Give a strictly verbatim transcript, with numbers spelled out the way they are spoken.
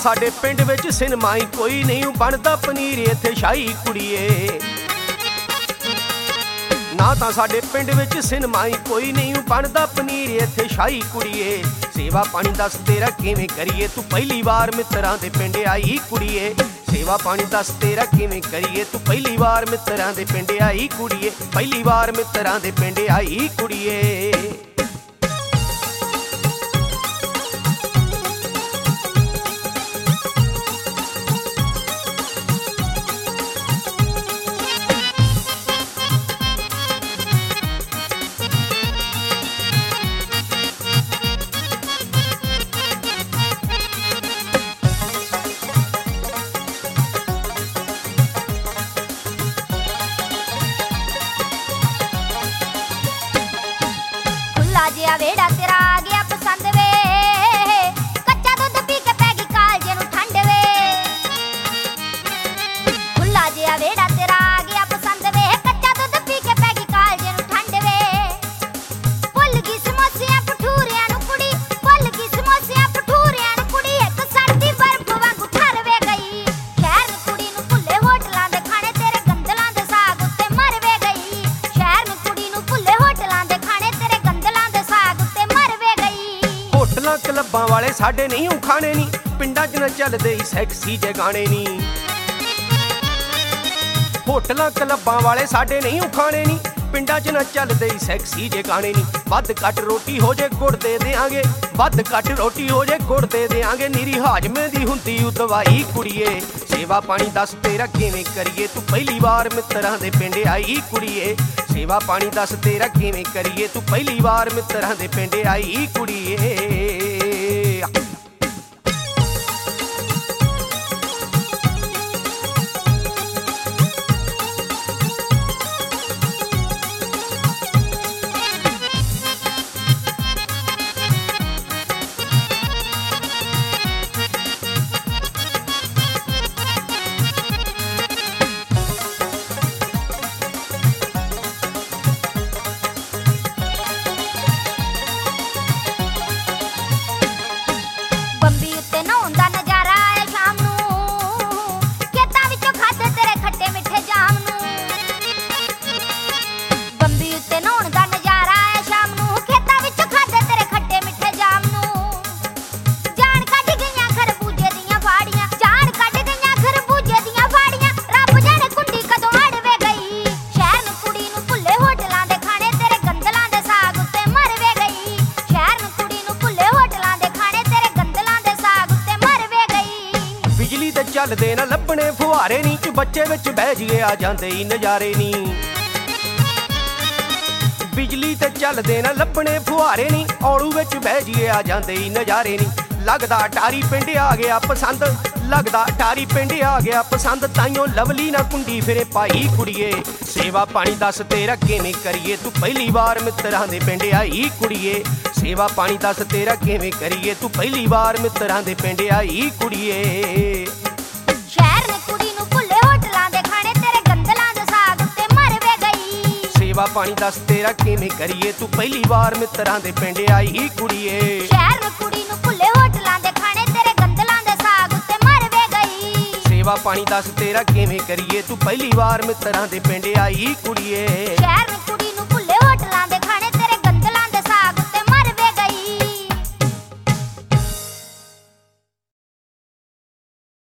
साडे पिंड विच सिनेमा ही कोई नहीं बनदा पनीर इत्थे शाही कुड़िए। ना तां साडे पिंड विच सिनेमा ही कोई नहीं बनदा पनीर इत्थे शाही कुड़िए। सेवा पानी दस तेरा किवें करिए तू पहली बार मित्रां दे पिंड आई कुड़िए। सेवा पानी दस तेरा किवें करिए तू पहली बार मित्रां दे पिंड आई कुड़िए। पहली बार मित्रां दे पिंड आई कुड़िए। जिया वेड़ा तेरा आ गया पसंद वे, कच्चा दुध पी के पैगी कालजे नू ठंड वे। खुला जिया वेड़ा तेरा आ गया पसंद वे, कच्चा दुध पी के पैगी कालजे नू ठंड वे। भुल गई समोसियां भठूरियां नू कुड़ी, भुल गई समोसियां भठूरियां नू कुड़ी। एक सर्दी बर्फ वांगू ठर वे गई। शहर नू कुड़ी नू भुले होटलां दे खाने तेरे गंदलां दे साग उत्ते मर वे गई। शहर नू कुड़ी नू भुले होटलां दे खाने तेरे होटलां क्लबां वाले साडे नहीं खाने नी, पिंडां च न चलदे सैक्सी जे गाने नी। होटलां क्लबां वाले साडे नहीं खाने नी, पिंडां च न चलदे सैक्सी जे गाने नी। वध घट रोटी हो जे गुड़ दे देआंगे, वध घट रोटी हो जे गुड़ दे देआंगे। निरी हाजमे दी हुंदी उ दवाई कुड़िए। सेवा पानी दस तेरा किवें करिए तू पहली बार मित्रां दे पिंड आई कुड़िए। सेवा पानी दस तेरा किवें करिए तू पहली बार मित्रां दे पिंड आई कुड़िए। चलदे ना लभने फुहारे नी, च बच्चे विच बह जिए आ जांदे ही नजारे नी। बिजली ते चलदे ना लभने फुहारे नी, औलू विच बह जिए आ जांदे ही नजारे नी। लगदा टारी पिंड आ गया पसंद, लगदा टारी पिंड आ गया पसंद। ताइयों लवली ना कुंडी फिरे पाई कुड़िए। सेवा पानी दस तेरा किवें करिए तू पहली बार मित्रां दे पिंड आई कुड़िए। सेवा पानी दस तेरा किवें करिए तू पहली बार मित्रां दे पिंड आई कुड़िए। शहर नू कुड़ी नू भुले होटलां दे खाने तेरे गंदलां दे साग उत्ते मर वे गई। सेवा पानी दस तेरा किवें करिए तू पहली बार मित्रां दे पिंड आई कुड़िए। शहर नू कुड़ी नू भुले होटलां दे खाने तेरे गंदलां दे साग उत्ते मर वे गई। सेवा पानी दस तेरा किवें करिए तू पहली बार मित्रां दे पिंड आई कुड़िए। शहर नू कुड़ी नू भुले होटलां दे